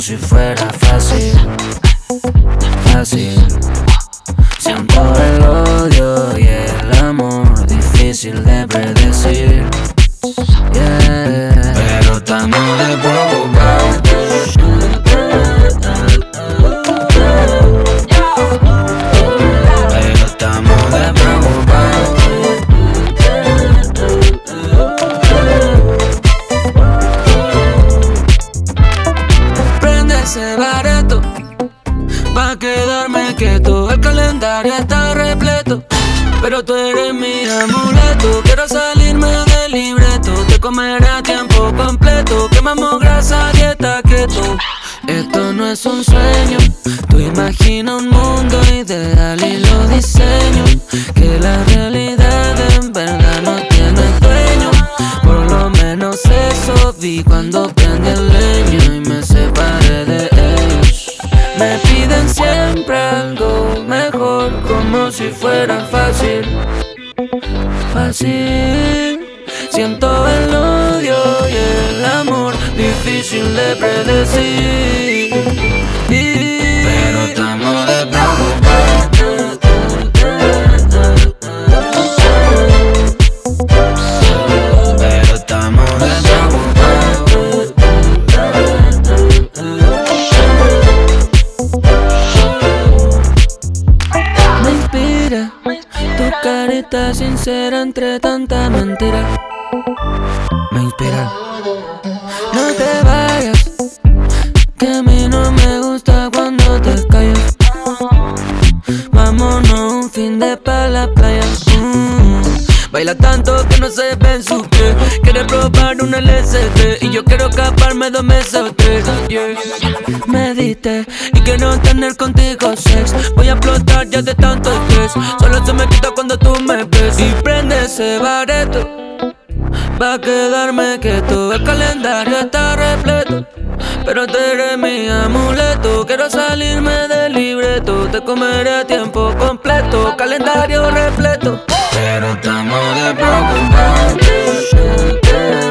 si fuera fácil, fácil. Siento el odio y el amor, difícil de predecir, yeah. Pero estamos despreocupados. Pero estamos despreocupados. Prende ese bareto pa' quedarme quieto. El calendario está repleto, pero tú eres mi amuleto. Quiero salirme del libreto, te comeré a tiempo completo. Quemamos grasa, dieta keto. Esto no es un sueño, tú imagina un mundo ideal y lo diseño. Que la realidad en verdad no tiene dueño. Por lo menos eso vi cuando prendí el leño y me separé de ellos. Me piden siempre algo mejor, como si fuera fácil, fácil. Siento el odio y el amor, difícil de predecir. Pero estamos despreocupados. Pero estamos despreocupados. Me inspira tu carita sincera entre tanta mentira. Me inspira. No te vayas, que a mí no me gusta cuando te callas. Vámonos un fin de pa' la playa. Baila tanto que no se ve en su piel. Quiere probar un LSD y yo quiero escaparme 2 meses o 3, yeah. Me diste y quiero tener contigo sex. Voy a explotar ya de tanto estrés. Solo se me quita cuando tú me ves. Y prende ese bareto pa' quedarme quieto. El calendario está repleto, pero tú eres mi amuleto. Quiero salirme del libreto, te comeré a tiempo completo. Calendario repleto, pero estamos despreocupados.